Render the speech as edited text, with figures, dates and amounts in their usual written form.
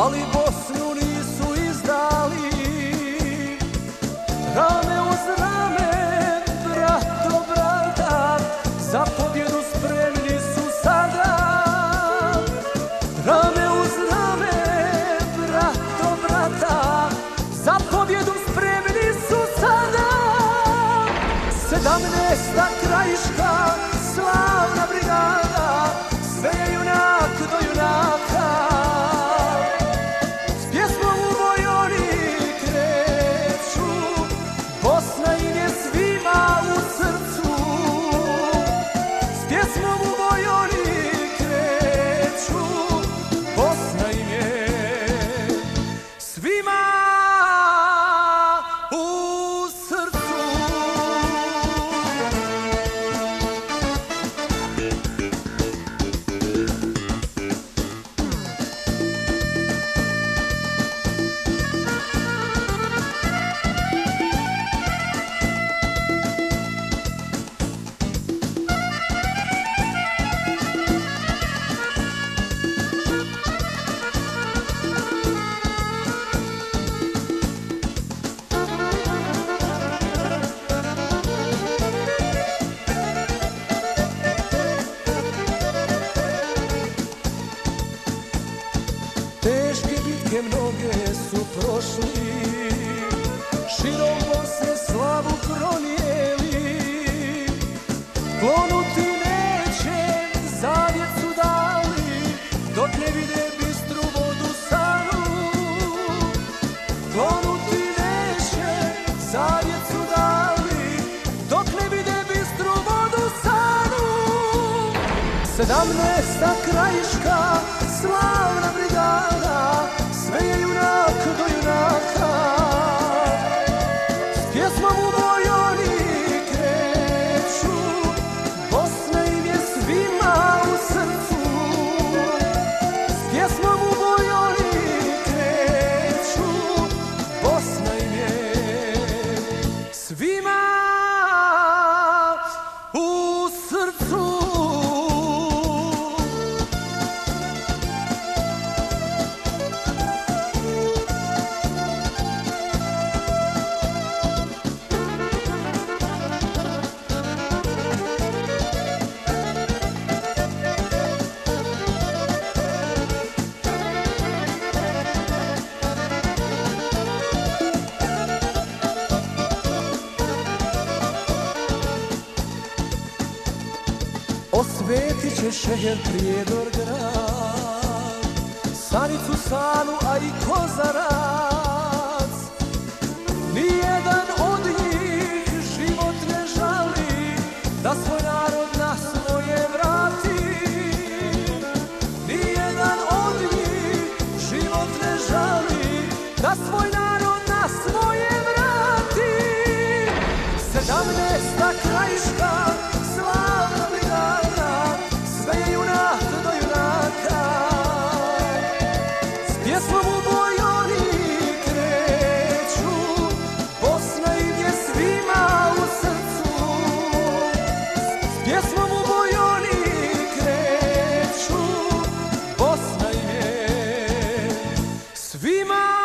ali Bosnu nisu izdali. Rame uz rame, brat do brata, za pobjedu spremni su sada. Rame uz rame, brat do brata, za pobjedu spremni su sada. 17. krajiška, slavna brigada, sve je junak do junaka. S pjesmom u boj oni kreću, Bosna im je svima u srcu. S pjesmom u boj oni kreću, Bosna im je svima u srcu. Teške bitke mnoge su prošli, širom Bosne slavu pronijeli. Klonuti neće, zavjet su dali, dok ne vide bistru vodu Sanu. Klonuti neće, zavjet su dali, dok ne vide bistru vodu Sanu. 17. krajiška, slavna brigada, sve je junak do junaka. S pjesmom u boj oni kreću, Bosna im je svima u srcu. S pjesmom u boj oni kreću, Bosna im je svima u srcu. Osvetit će šeher Prijedor grad, Sanicu, Sanu, a i Kozarac. Nijedan od njih život ne žali, da svoj narod na svoje vrati. Nijedan od njih život ne žali, da svoj narod na svoje vrati. 17. krajiška, slavna brigada, sve je junak do junaka. S pjesmom u boj oni kreću, Bosna im je svima u srcu. S pjesmom u boj oni kreću, Bosna im je svima